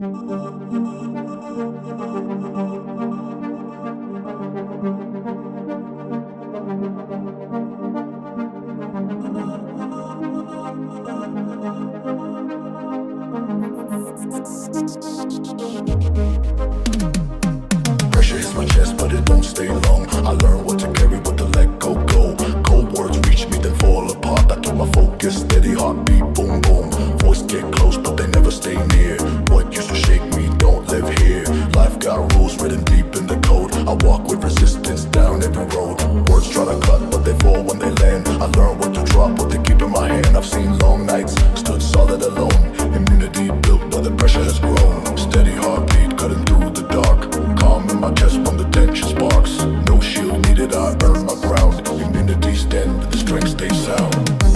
Pressure hits my chest, but it don't stay long. I learn what to carry, what to let go. Cold words reach me, then fall apart. I keep my focus steady, heartbeat boom boom. Voice get close, but they never stay near. What used to shake me don't live here. Life got rules written deep in the code. I walk with resistance down every road. Words try to cut, but they fall when they land. I learn what to drop, what to keep in my hand. I've seen long nights, stood solid alone. Immunity built, but the pressure has grown. Steady heartbeat cutting through the dark. Calm in my chest when the tension sparks. No shield needed, I earn my ground. Immunity stand, the strength stays sound.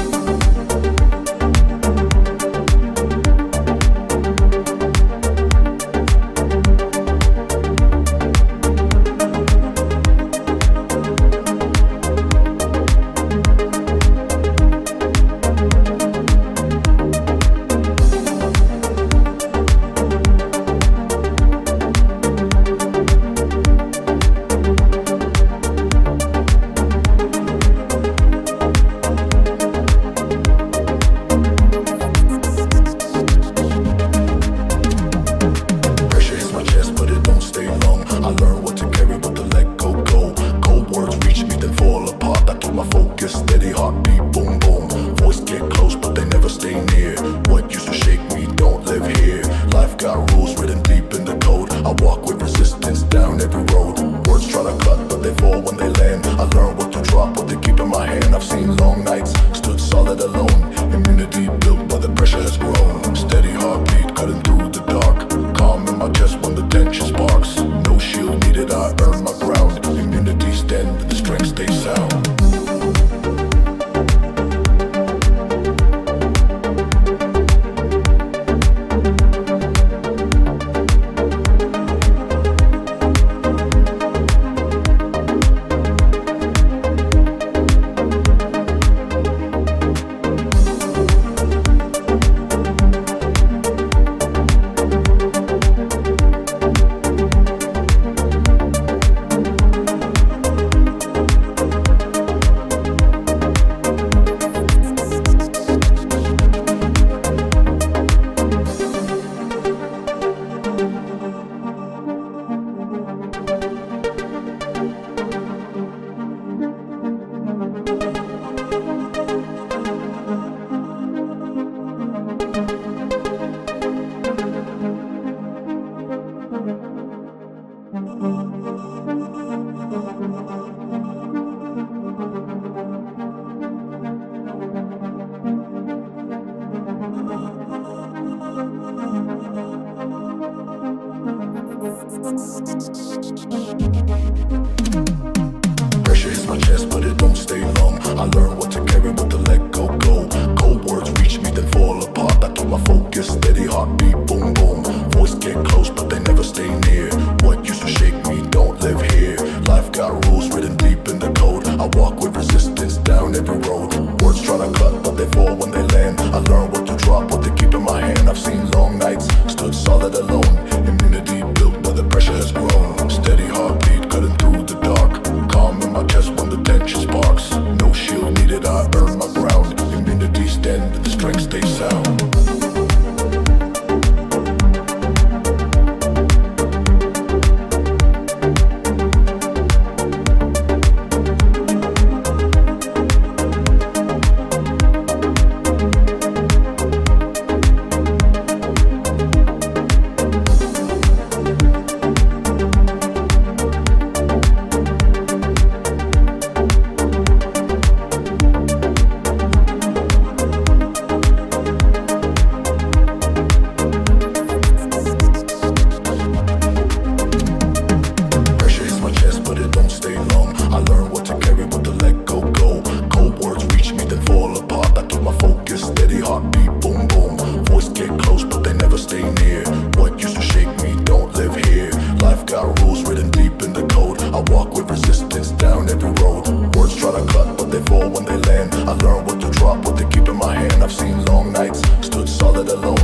Steady heartbeat, boom boom. Voice get close, but they never stay near. What used to shake me don't live here. Life got rules written deep in the code. I walk with resistance down every road. Words try to cut, but they fall when they land. I learn what to drop, what to keep in my hand. I've seen long nights, stood solid alone. Immunity built, but the pressure has grown. Steady heartbeat cutting through the dark. Calm in my chest when the tension sparks. No shield needed, I earn my ground. Immunity stand, the strength stays sound. Pressure hits my chest, but it don't stay long. I learn what to carry, what to let go. Cold words reach me, then fall apart. I keep my focus steady, heartbeat boom boom. Voice get close, but they never stay near. What used to shake me don't live here. Life got rules written deep in the code. I walk with resistance down every road. Words try to cut, but they fall when they land. I learn what to drop, what to keep in my hand. I've seen long nights, stood solid alone. Immunity built, but the pressure has grown. Steady heartbeat cutting through the dark. Calm in my chest when the tension sparks. No shield needed, I earn my ground. Immunity stand, the strength stays sound. I learn what to drop, what to keep in my hand. I've seen long nights, stood solid alone.